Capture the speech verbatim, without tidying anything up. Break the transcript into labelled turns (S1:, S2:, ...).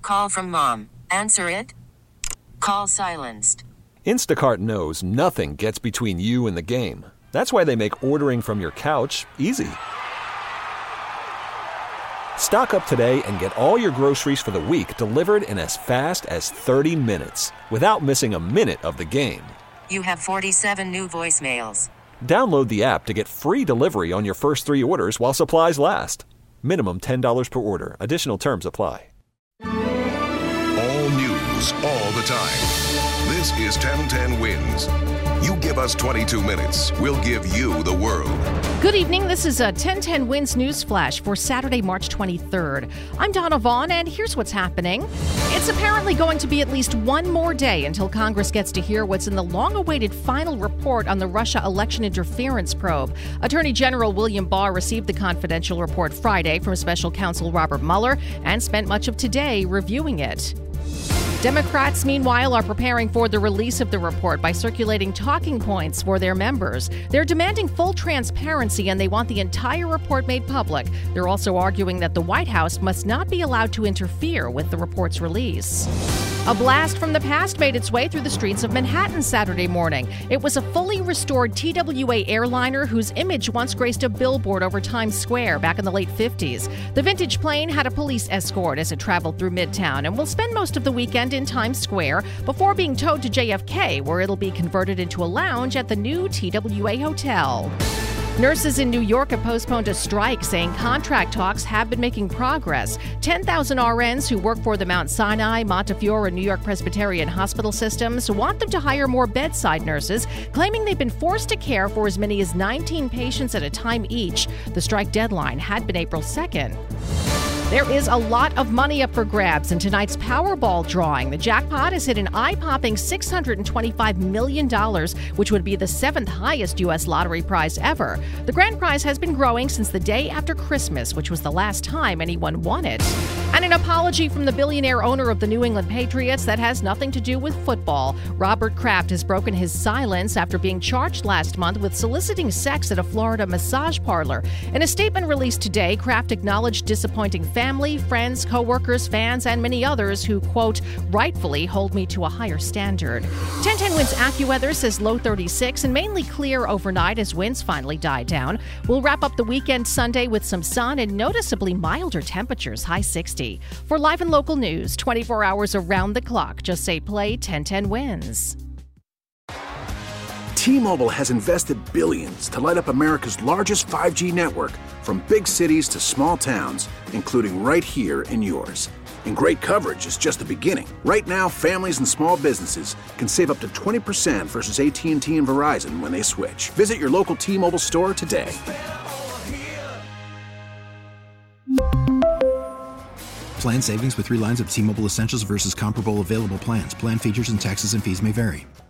S1: call from mom. Answer it. Call silenced.
S2: Instacart knows nothing gets between you and the game. That's why they make ordering from your couch easy. Stock up today and get all your groceries for the week delivered in as fast as thirty minutes without missing a minute of the game.
S1: You have forty-seven new voicemails.
S2: Download the app to get free delivery on your first three orders while supplies last. Minimum ten dollars per order. Additional terms apply.
S3: All news, all the time. This is ten ten Wins. You give us twenty-two minutes, we'll give you the world.
S4: Good evening. This is a ten ten Wins News Flash for Saturday, March twenty-third. I'm Donna Vaughn, and here's what's happening. It's apparently going to be at least one more day until Congress gets to hear what's in the long-awaited final report on the Russia election interference probe. Attorney General William Barr received the confidential report Friday from special counsel Robert Mueller and spent much of today reviewing it. Democrats, meanwhile, are preparing for the release of the report by circulating talking points for their members. They're demanding full transparency and they want the entire report made public. They're also arguing that the White House must not be allowed to interfere with the report's release. A blast from the past made its way through the streets of Manhattan Saturday morning. It was a fully restored T W A airliner whose image once graced a billboard over Times Square back in the late fifties. The vintage plane had a police escort as it traveled through Midtown and will spend most of the weekend in Times Square before being towed to J F K, where it'll be converted into a lounge at the new T W A hotel. Nurses in New York have postponed a strike, saying contract talks have been making progress. ten thousand R Ns who work for the Mount Sinai, Montefiore, and New York Presbyterian hospital systems want them to hire more bedside nurses, claiming they've been forced to care for as many as nineteen patients at a time each. The strike deadline had been April second. There is a lot of money up for grabs in tonight's Powerball drawing. The jackpot has hit an eye-popping six hundred twenty-five million dollars, which would be the seventh highest U S lottery prize ever. The grand prize has been growing since the day after Christmas, which was the last time anyone won it. And an apology from the billionaire owner of the New England Patriots that has nothing to do with football. Robert Kraft has broken his silence after being charged last month with soliciting sex at a Florida massage parlor. In a statement released today, Kraft acknowledged disappointing family, friends, co-workers, fans, and many others who, quote, rightfully hold me to a higher standard. ten ten Winds AccuWeather says low thirty-six and mainly clear overnight as winds finally die down. We'll wrap up the weekend Sunday with some sun and noticeably milder temperatures, high sixty. For live and local news, twenty-four hours around the clock, just say play ten ten Wins.
S5: T-Mobile has invested billions to light up America's largest five G network, from big cities to small towns, including right here in yours. And great coverage is just the beginning. Right now, families and small businesses can save up to twenty percent versus A T and T and Verizon when they switch. Visit your local T-Mobile store today.
S6: Plan savings with three lines of T-Mobile Essentials versus comparable available plans. Plan features and taxes and fees may vary.